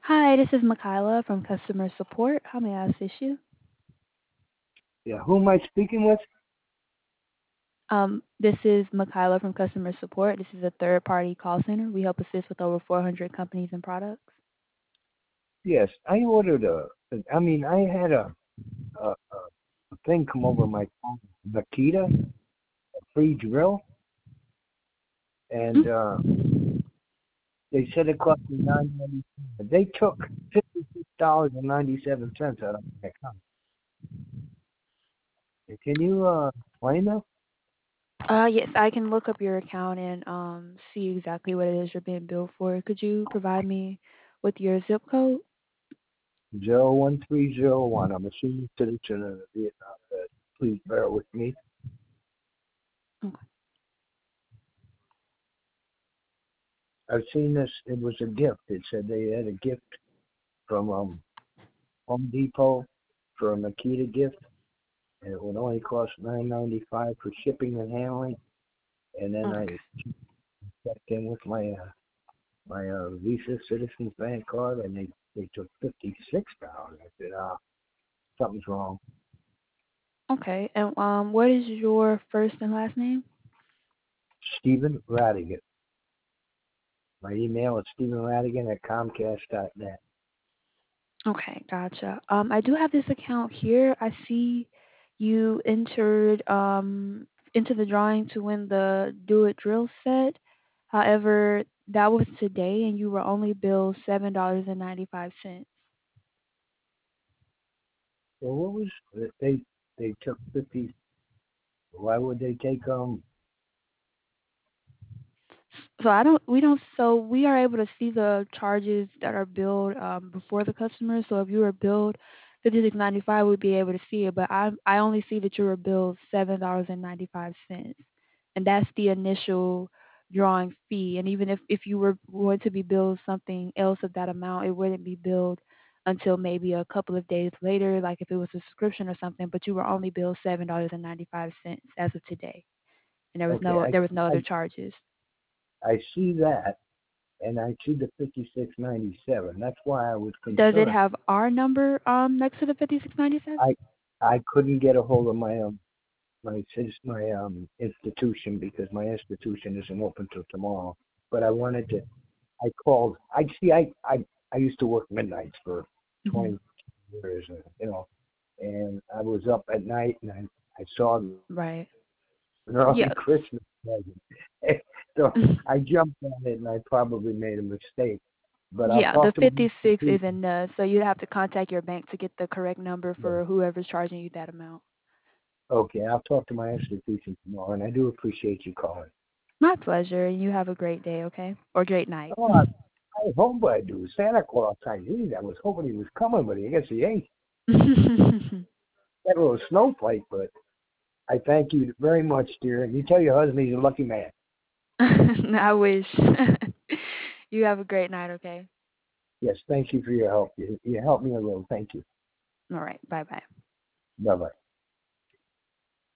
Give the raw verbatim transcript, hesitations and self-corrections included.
Hi, this is Makayla from customer support. How may I assist you? Yeah, who am I speaking with? Um, this is Makayla from customer support. This is a third-party call center. We help assist with over four hundred companies and products. Yes, I ordered a. I mean, I had a a, a a thing come over my phone, Makita, a free drill, and uh, they said it cost me nine ninety. They took fifty six dollars and ninety seven cents out of my account. Can you uh explain that? Uh, yes, I can look up your account and um see exactly what it is you're being billed for. Could you provide me with your zip code? Zero one three zero one. I'm a senior citizen of the Vietnam vet. Please bear with me. Okay. I've seen this. It was a gift. It said they had a gift from um Home Depot for a Makita gift, and it would only cost nine ninety five for shipping and handling. And then Okay. I checked in with my uh, my uh, Visa Citizens Bank card, and they they took fifty six dollars. I said, ah, something's wrong. Okay. And um, what is your first and last name? Stephen Radigan. My email is Stephen Radigan at Comcast dot net. Okay, gotcha. Um, I do have this account here. I see you entered um into the drawing to win the Do It Drill set. However, that was today, and you were only billed seven dollars and ninety five cents. So what was they they took fifty? Why would they take um? So I don't, we don't, so we are able to see the charges that are billed um, before the customer. So if you were billed fifty six ninety five, we'd be able to see it. But I I only see that you were billed seven dollars and ninety five cents, and that's the initial drawing fee. And even if if you were going to be billed something else of that amount, it wouldn't be billed until maybe a couple of days later, like if it was a subscription or something. But you were only billed seven dollars and ninety five cents as of today, and there was Okay, no I there was no I other charges. I see that, and I see the fifty six ninety seven. That's why I was Does it concerned. have our number um next to the fifty six ninety seven? I I couldn't get a hold of my um my sis- my um institution because my institution isn't open till tomorrow. But I wanted to. I called. I see. I I I used to work midnights for Hmm. twenty years, uh, you know, and I was up at night and I I saw an Right. early Yeah. Christmas present. So I jumped on it and I probably made a mistake. But I'll Yeah, the talk to my fifty six institution. isn't uh so you'd have to contact your bank to get the correct number Yeah. for whoever's charging you that amount. Okay, I'll talk to my institution tomorrow, and I do appreciate you calling. My pleasure. You have a great day, okay? Or great night. Oh, I, I hope I do. Santa Claus, I knew. I was hoping he was coming, but I guess he ain't. That little snowflake, but I thank you very much, dear. And you tell your husband he's a lucky man. I wish. You have a great night, okay? Yes, thank you for your help. You, you helped me a little. Thank you. All right. Bye bye. Bye bye.